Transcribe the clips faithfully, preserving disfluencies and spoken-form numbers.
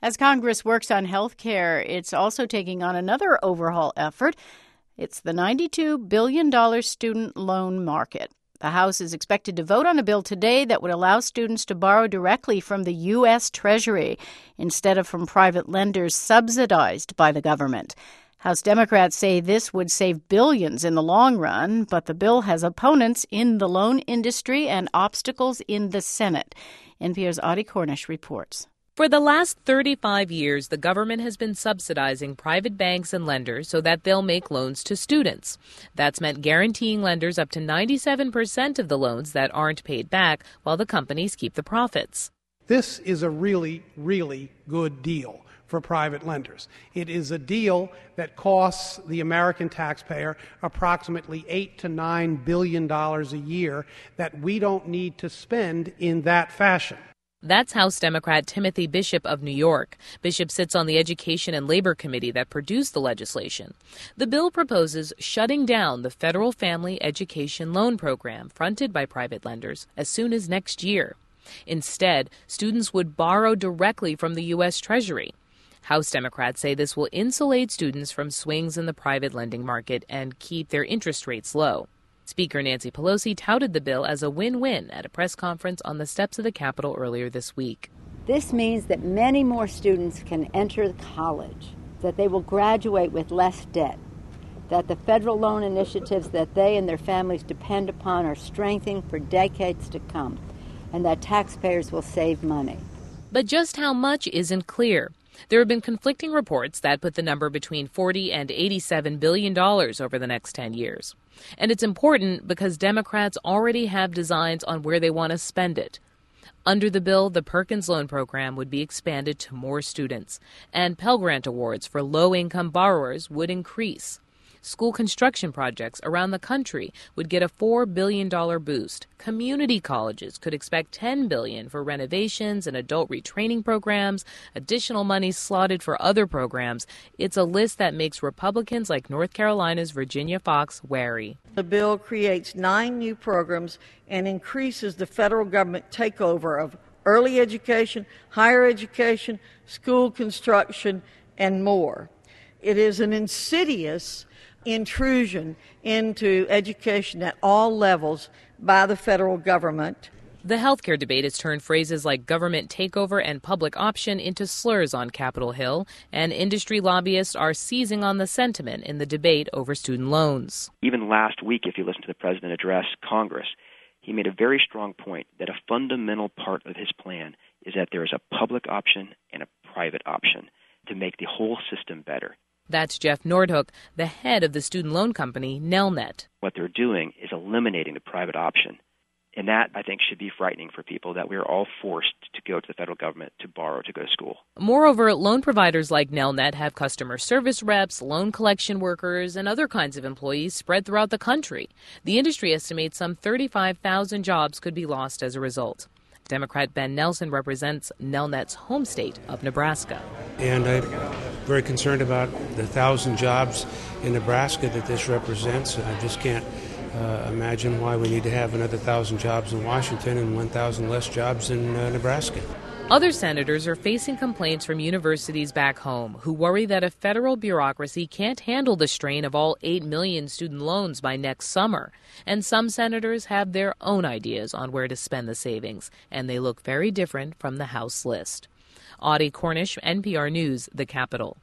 As Congress works on health care, it's also taking on another overhaul effort. It's the ninety-two billion dollars student loan market. The House is expected to vote on a bill today that would allow students to borrow directly from the U S. Treasury instead of from private lenders subsidized by the government. House Democrats say this would save billions in the long run, but the bill has opponents in the loan industry and obstacles in the Senate. N P R's Audie Cornish reports. For the last thirty-five years, the government has been subsidizing private banks and lenders so that they'll make loans to students. That's meant guaranteeing lenders up to ninety-seven percent of the loans that aren't paid back while the companies keep the profits. This is a really, really good deal for private lenders. It is a deal that costs the American taxpayer approximately eight to nine billion dollars a year that we don't need to spend in that fashion. That's House Democrat Timothy Bishop of New York. Bishop sits on the Education and Labor Committee that produced the legislation. The bill proposes shutting down the Federal Family Education Loan Program fronted by private lenders as soon as next year. Instead, students would borrow directly from the U S. Treasury. House Democrats say this will insulate students from swings in the private lending market and keep their interest rates low. Speaker Nancy Pelosi touted the bill as a win-win at a press conference on the steps of the Capitol earlier this week. This means that many more students can enter college, that they will graduate with less debt, that the federal loan initiatives that they and their families depend upon are strengthening for decades to come, and that taxpayers will save money. But just how much isn't clear. There have been conflicting reports that put the number between forty and eighty-seven billion dollars over the next ten years. And it's important because Democrats already have designs on where they want to spend it. Under the bill, the Perkins Loan Program would be expanded to more students, and Pell Grant awards for low-income borrowers would increase. School construction projects around the country would get a four billion dollars boost. Community colleges could expect ten billion dollars for renovations and adult retraining programs, additional money slotted for other programs. It's a list that makes Republicans like North Carolina's Virginia Foxx wary. The bill creates nine new programs and increases the federal government takeover of early education, higher education, school construction, and more. It is an insidious intrusion into education at all levels by the federal government. The healthcare debate has turned phrases like government takeover and public option into slurs on Capitol Hill, and industry lobbyists are seizing on the sentiment in the debate over student loans. Even last week, if you listen to the president address Congress, he made a very strong point that a fundamental part of his plan is that there is a public option and a private option to make the whole system better. That's Jeff Nordhook, the head of the student loan company Nelnet. What they're doing is eliminating the private option. And that, I think, should be frightening for people, that we are all forced to go to the federal government to borrow to go to school. Moreover, loan providers like Nelnet have customer service reps, loan collection workers, and other kinds of employees spread throughout the country. The industry estimates some thirty-five thousand jobs could be lost as a result. Democrat Ben Nelson represents Nelnet's home state of Nebraska. And I'm very concerned about the thousand jobs in Nebraska that this represents. I just can't uh, imagine why we need to have another thousand jobs in Washington and one thousand less jobs in uh, Nebraska. Other senators are facing complaints from universities back home who worry that a federal bureaucracy can't handle the strain of all eight million student loans by next summer. And some senators have their own ideas on where to spend the savings, and they look very different from the House list. Audie Cornish, N P R News, the Capitol.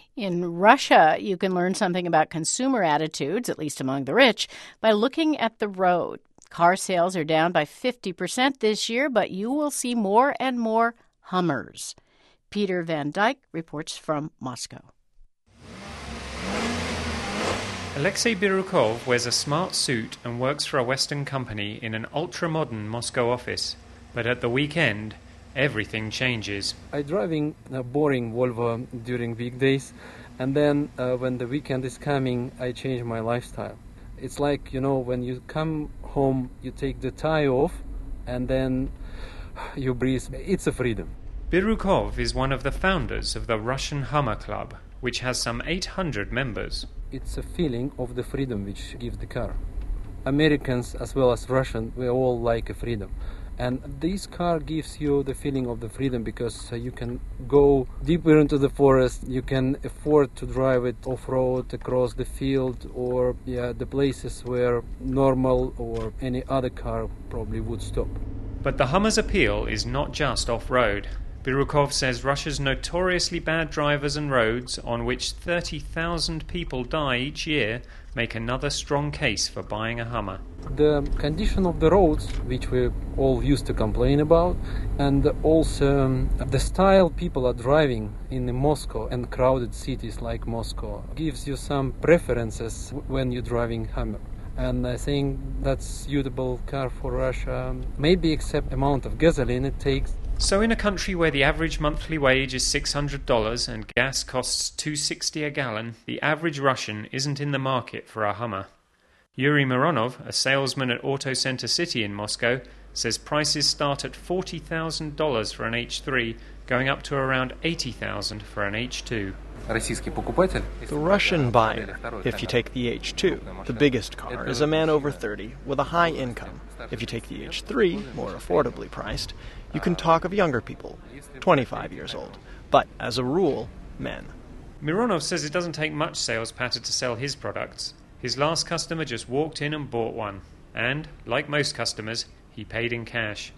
In Russia, you can learn something about consumer attitudes, at least among the rich, by looking at the road. Car sales are down by fifty percent this year, but you will see more and more Hummers. Peter Van Dyke reports from Moscow. Alexei Birukov wears a smart suit and works for a Western company in an ultra-modern Moscow office. But at the weekend, everything changes. I'm driving a boring Volvo during weekdays, and then uh, when the weekend is coming, I change my lifestyle. It's like, you know, when you come home, you take the tie off, and then you breathe. It's a freedom. Birukov is one of the founders of the Russian Hummer Club, which has some eight hundred members. It's a feeling of the freedom which gives the car. Americans as well as Russians, we all like a freedom. And this car gives you the feeling of the freedom because uh, you can go deeper into the forest, you can afford to drive it off-road across the field or yeah, the places where normal or any other car probably would stop. But the Hummer's appeal is not just off-road. Birukov says Russia's notoriously bad drivers and roads, on which thirty thousand people die each year, make another strong case for buying a Hummer. The condition of the roads, which we all used to complain about, and also um, the style people are driving in Moscow and crowded cities like Moscow, gives you some preferences when you're driving Hummer. And I think that's suitable car for Russia, maybe except amount of gasoline it takes. So in a country where the average monthly wage is six hundred dollars and gas costs two dollars and sixty cents a gallon, the average Russian isn't in the market for a Hummer. Yuri Mironov, a salesman at Auto Center City in Moscow, says prices start at forty thousand dollars for an H three, going up to around eighty thousand dollars for an H two. The Russian buyer, if you take the H two, the biggest car, is a man over thirty with a high income. If you take the H three, more affordably priced, you can talk of younger people, twenty-five years old, but as a rule, men. Mironov says it doesn't take much sales patter to sell his products. His last customer just walked in and bought one, and, like most customers, he paid in cash.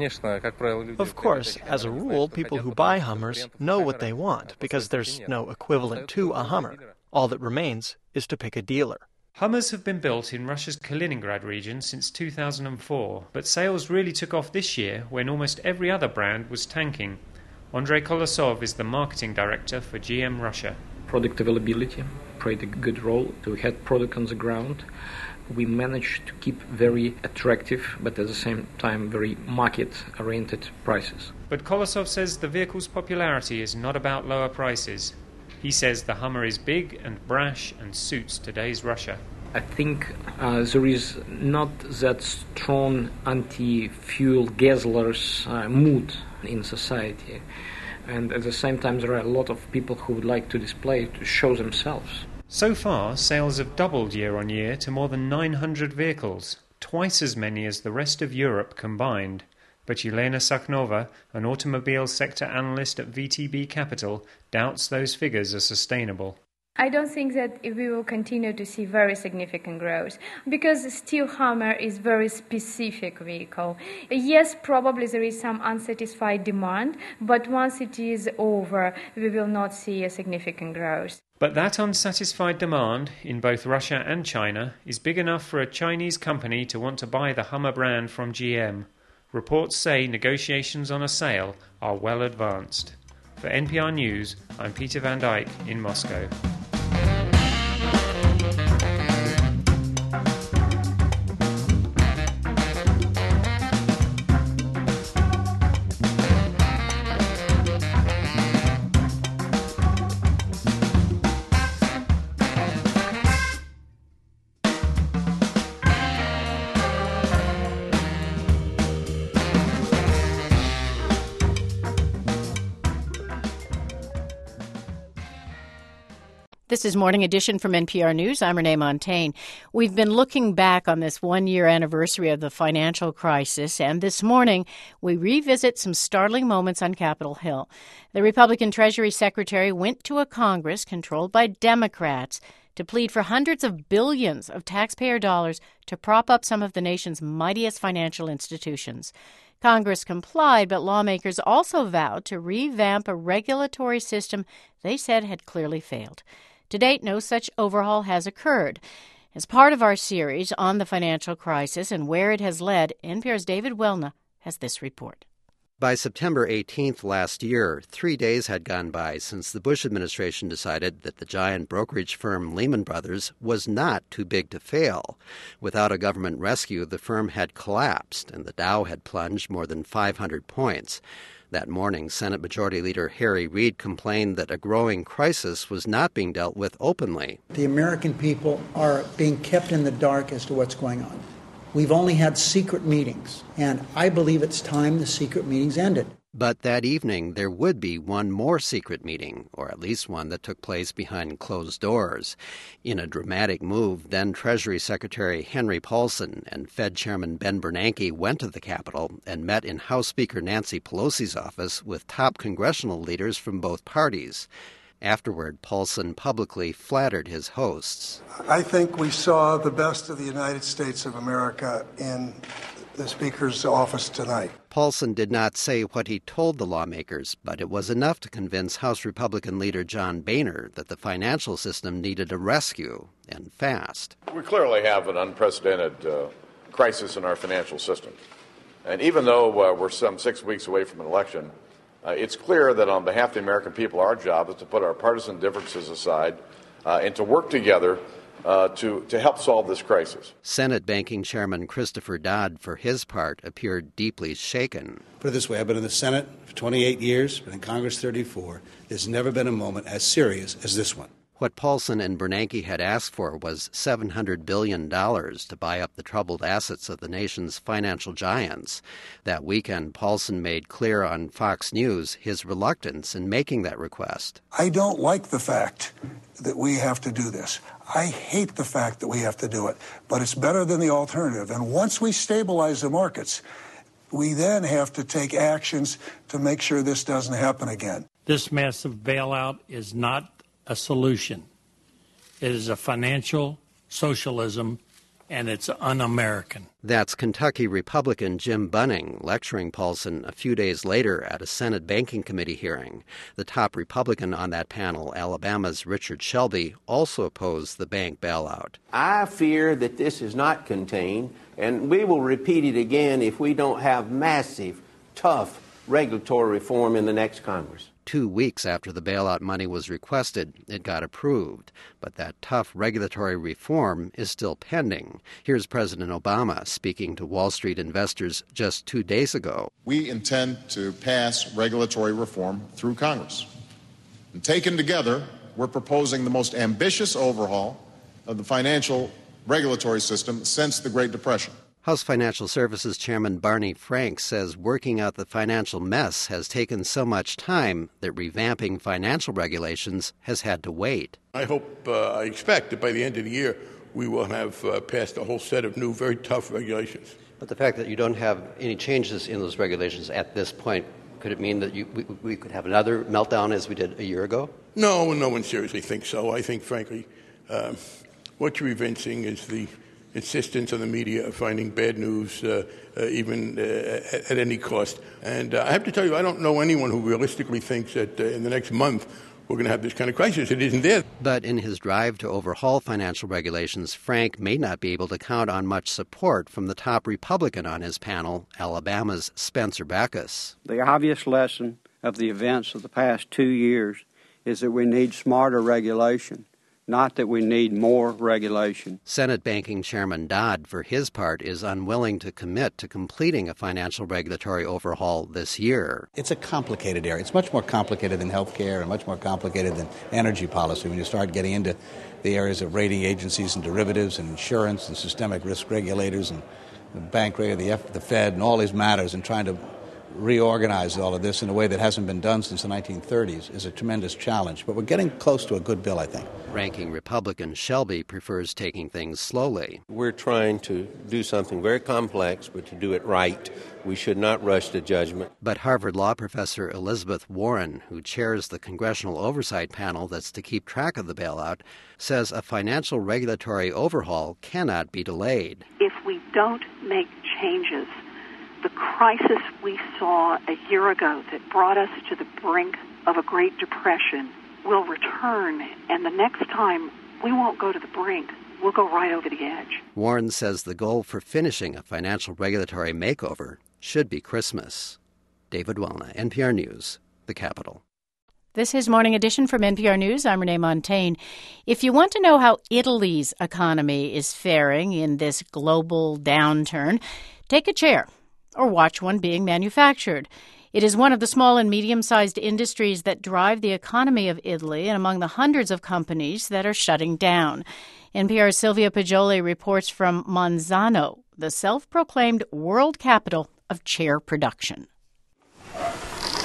Of course, as a rule, people who buy Hummers know what they want because there's no equivalent to a Hummer. All that remains is to pick a dealer. Hummers have been built in Russia's Kaliningrad region since two thousand four, but sales really took off this year when almost every other brand was tanking. Andrei Kolosov is the marketing director for G M Russia. Product availability played a good role. So we had product on the ground. We managed to keep very attractive, but at the same time very market-oriented prices. But Kolosov says the vehicle's popularity is not about lower prices. He says the Hummer is big and brash and suits today's Russia. I think uh, there is not that strong anti-fuel guzzlers uh, mood in society. And at the same time, there are a lot of people who would like to display, to show themselves. So far, sales have doubled year on year to more than nine hundred vehicles, twice as many as the rest of Europe combined. But Yelena Sakhnova, an automobile sector analyst at V T B Capital, doubts those figures are sustainable. I don't think that we will continue to see very significant growth because still Hummer is very specific vehicle. Yes, probably there is some unsatisfied demand, but once it is over, we will not see a significant growth. But that unsatisfied demand in both Russia and China is big enough for a Chinese company to want to buy the Hummer brand from G M. Reports say negotiations on a sale are well advanced. For N P R News, I'm Peter Van Dyke in Moscow. This is Morning Edition from N P R News. I'm Renee Montaigne. We've been looking back on this one-year anniversary of the financial crisis, and this morning we revisit some startling moments on Capitol Hill. The Republican Treasury Secretary went to a Congress controlled by Democrats to plead for hundreds of billions of taxpayer dollars to prop up some of the nation's mightiest financial institutions. Congress complied, but lawmakers also vowed to revamp a regulatory system they said had clearly failed. To date, no such overhaul has occurred. As part of our series on the financial crisis and where it has led, N P R's David Welna has this report. By September eighteenth last year, three days had gone by since the Bush administration decided that the giant brokerage firm Lehman Brothers was not too big to fail. Without a government rescue, the firm had collapsed and the Dow had plunged more than five hundred points. That morning, Senate Majority Leader Harry Reid complained that a growing crisis was not being dealt with openly. The American people are being kept in the dark as to what's going on. We've only had secret meetings, and I believe it's time the secret meetings ended. But that evening, there would be one more secret meeting, or at least one that took place behind closed doors. In a dramatic move, then Treasury Secretary Henry Paulson and Fed Chairman Ben Bernanke went to the Capitol and met in House Speaker Nancy Pelosi's office with top congressional leaders from both parties. Afterward, Paulson publicly flattered his hosts. I think we saw the best of the United States of America in the Speaker's office tonight. Paulson did not say what he told the lawmakers, but it was enough to convince House Republican leader John Boehner that the financial system needed a rescue, and fast. We clearly have an unprecedented uh, crisis in our financial system. And even though uh, we're some six weeks away from an election, uh, it's clear that on behalf of the American people, our job is to put our partisan differences aside uh, and to work together Uh, to, to help solve this crisis. Senate Banking Chairman Christopher Dodd, for his part, appeared deeply shaken. Put it this way, I've been in the Senate for twenty-eight years, been in Congress thirty-four. There's never been a moment as serious as this one. What Paulson and Bernanke had asked for was seven hundred billion dollars to buy up the troubled assets of the nation's financial giants. That weekend, Paulson made clear on Fox News his reluctance in making that request. I don't like the fact that we have to do this. I hate the fact that we have to do it, but it's better than the alternative. And once we stabilize the markets, we then have to take actions to make sure this doesn't happen again. This massive bailout is not a solution. It is a financial socialism, and it's un-American. That's Kentucky Republican Jim Bunning lecturing Paulson a few days later at a Senate Banking Committee hearing. The top Republican on that panel, Alabama's Richard Shelby, also opposed the bank bailout. I fear that this is not contained, and we will repeat it again if we don't have massive, tough regulatory reform in the next Congress. Two weeks after the bailout money was requested, it got approved. But that tough regulatory reform is still pending. Here's President Obama speaking to Wall Street investors just two days ago. We intend to pass regulatory reform through Congress. And taken together, we're proposing the most ambitious overhaul of the financial regulatory system since the Great Depression. House Financial Services Chairman Barney Frank says working out the financial mess has taken so much time that revamping financial regulations has had to wait. I hope, uh, I expect that by the end of the year, we will have uh, passed a whole set of new, very tough regulations. But the fact that you don't have any changes in those regulations at this point, could it mean that you, we, we could have another meltdown as we did a year ago? No, no one seriously thinks so. I think, frankly, uh, what you're evincing is the insistence on the media of finding bad news, uh, uh, even uh, at, at any cost. And uh, I have to tell you, I don't know anyone who realistically thinks that uh, in the next month we're going to have this kind of crisis. It isn't there. But in his drive to overhaul financial regulations, Frank may not be able to count on much support from the top Republican on his panel, Alabama's Spencer Backus. The obvious lesson of the events of the past two years is that we need smarter regulation, not that we need more regulation. Senate Banking Chairman Dodd, for his part, is unwilling to commit to completing a financial regulatory overhaul this year. It's a complicated area. It's much more complicated than health care and much more complicated than energy policy when you start getting into the areas of rating agencies and derivatives and insurance and systemic risk regulators and the bank rate, the, F, the Fed, and all these matters, and trying to reorganize all of this in a way that hasn't been done since the nineteen thirties is a tremendous challenge. But we're getting close to a good bill, I think. Ranking Republican Shelby prefers taking things slowly. We're trying to do something very complex, but to do it right. We should not rush to judgment. But Harvard law professor Elizabeth Warren, who chairs the Congressional Oversight Panel that's to keep track of the bailout, says a financial regulatory overhaul cannot be delayed. If we don't make changes, the crisis we saw a year ago that brought us to the brink of a Great Depression will return, and the next time we won't go to the brink, we'll go right over the edge. Warren says the goal for finishing a financial regulatory makeover should be Christmas. David Wellna, N P R News, the Capitol. This is Morning Edition from N P R News. I'm Renee Montaigne. If you want to know how Italy's economy is faring in this global downturn, take a chair or watch one being manufactured. It is one of the small and medium-sized industries that drive the economy of Italy and among the hundreds of companies that are shutting down. N P R's Sylvia Poggioli reports from Monzano, the self-proclaimed world capital of chair production.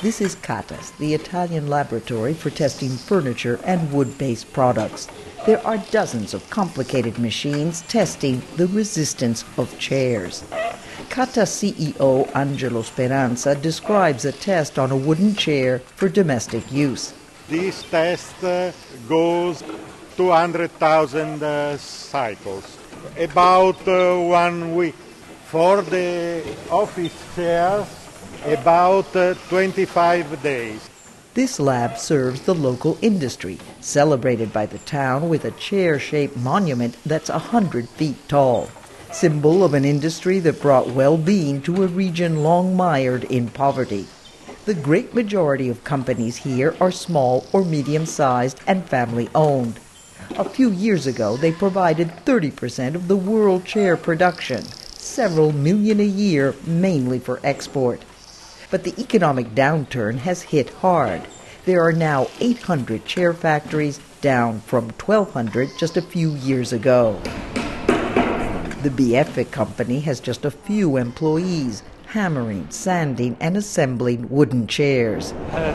This is Catas, the Italian laboratory for testing furniture and wood-based products. There are dozens of complicated machines testing the resistance of chairs. Catas C E O Angelo Speranza describes a test on a wooden chair for domestic use. This test uh, goes two hundred thousand uh, cycles, about uh, one week. For the office chairs, about uh, twenty-five days. This lab serves the local industry, celebrated by the town with a chair-shaped monument that's one hundred feet tall, symbol of an industry that brought well-being to a region long mired in poverty. The great majority of companies here are small or medium-sized and family-owned. A few years ago, they provided thirty percent of the world chair production, several million a year, mainly for export. But the economic downturn has hit hard. There are now eight hundred chair factories, down from twelve hundred just a few years ago. The Bieffe company has just a few employees, hammering, sanding, and assembling wooden chairs.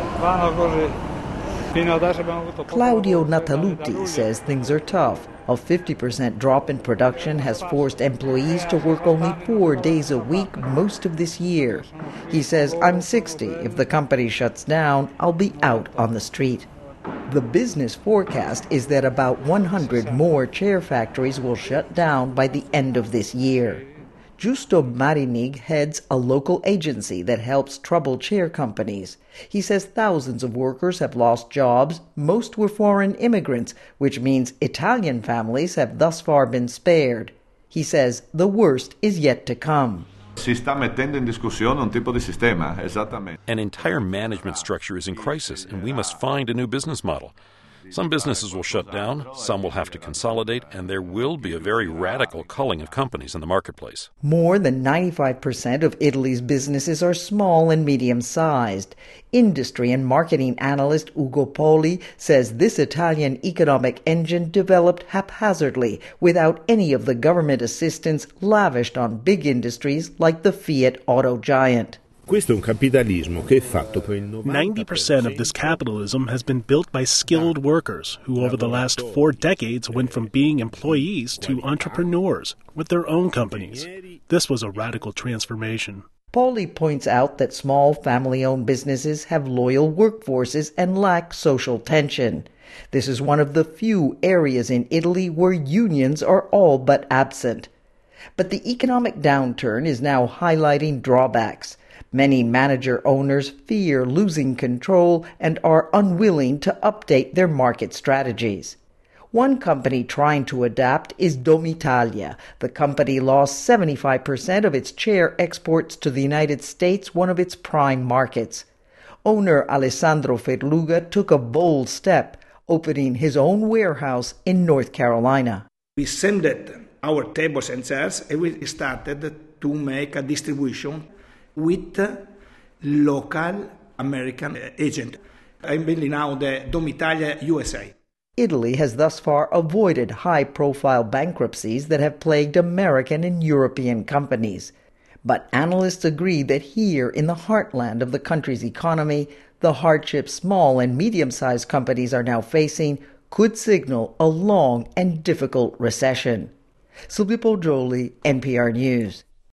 Claudio Nataluti says things are tough. A fifty percent drop in production has forced employees to work only four days a week most of this year. He says, "I'm sixty. If the company shuts down, I'll be out on the street." The business forecast is that about one hundred more chair factories will shut down by the end of this year. Giusto Marinig heads a local agency that helps troubled chair companies. He says thousands of workers have lost jobs. Most were foreign immigrants, which means Italian families have thus far been spared. He says the worst is yet to come. An entire management structure is in crisis, and we must find a new business model. Some businesses will shut down, some will have to consolidate, and there will be a very radical culling of companies in the marketplace. More than ninety-five percent of Italy's businesses are small and medium-sized. Industry and marketing analyst Ugo Poli says this Italian economic engine developed haphazardly without any of the government assistance lavished on big industries like the Fiat auto giant. ninety percent of this capitalism has been built by skilled workers who over the last four decades went from being employees to entrepreneurs with their own companies. This was a radical transformation. Poli points out that small family-owned businesses have loyal workforces and lack social tension. This is one of the few areas in Italy where unions are all but absent. But the economic downturn is now highlighting drawbacks. Many manager-owners fear losing control and are unwilling to update their market strategies. One company trying to adapt is Domitalia. The company lost seventy-five percent of its chair exports to the United States, one of its prime markets. Owner Alessandro Ferluga took a bold step, opening his own warehouse in North Carolina. We sent our tables and chairs and we started to make a distribution with local American agent. I'm building now the Domitalia U S A. Italy has thus far avoided high-profile bankruptcies that have plagued American and European companies. But analysts agree that here in the heartland of the country's economy, the hardships small and medium-sized companies are now facing could signal a long and difficult recession. Silvio Poggioli, N P R News.